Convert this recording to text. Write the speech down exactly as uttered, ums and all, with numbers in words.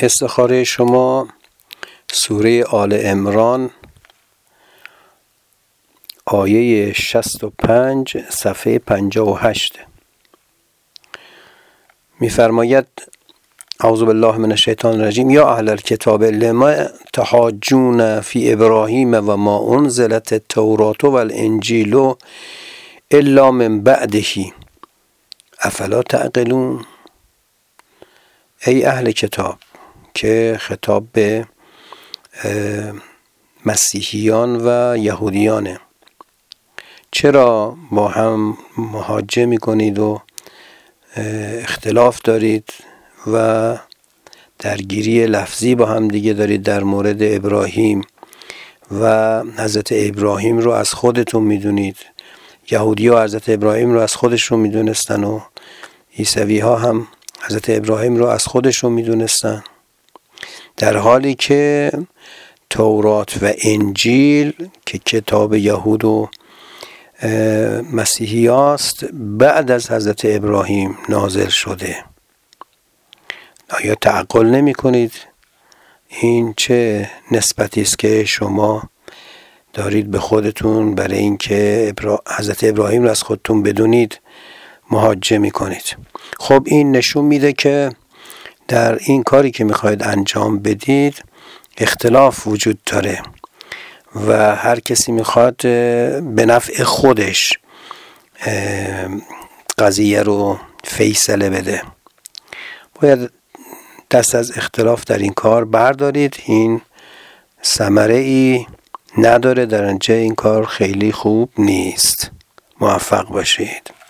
استخاره شما سوره آل عمران آیه شصت و پنج صفحه پنجاه و هشت می‌فرماید اعوذ بالله من الشیطان الرجیم یا اهل الکتاب لما تحاجون فی ابراهیم و ما انزلت التوراة و الانجیل الا من بعده افلا تعقلون. ای اهل کتاب، که خطاب به مسیحیان و یهودیانه، چرا با هم محاجه میکنید و اختلاف دارید و درگیری لفظی با هم دیگه دارید در مورد ابراهیم و حضرت ابراهیم رو از خودتون میدونید؟ یهودی ها حضرت ابراهیم رو از خودشون میدونستن و عیسوی ها هم حضرت ابراهیم رو از خودشون میدونستن، در حالی که تورات و انجیل که کتاب یهود و مسیحی هاست بعد از حضرت ابراهیم نازل شده. آیا تعقل نمی کنید؟ این چه نسبتی است که شما دارید به خودتون برای اینکه ابرا... حضرت ابراهیم رو از خودتون بدونید محاجه می کنید؟ خب این نشون میده که در این کاری که میخواید انجام بدید اختلاف وجود داره و هر کسی میخواد به نفع خودش قضیه رو فیصله بده. باید دست از اختلاف در این کار بردارید. این ثمره ای نداره، در اینجا این کار خیلی خوب نیست. موفق باشید.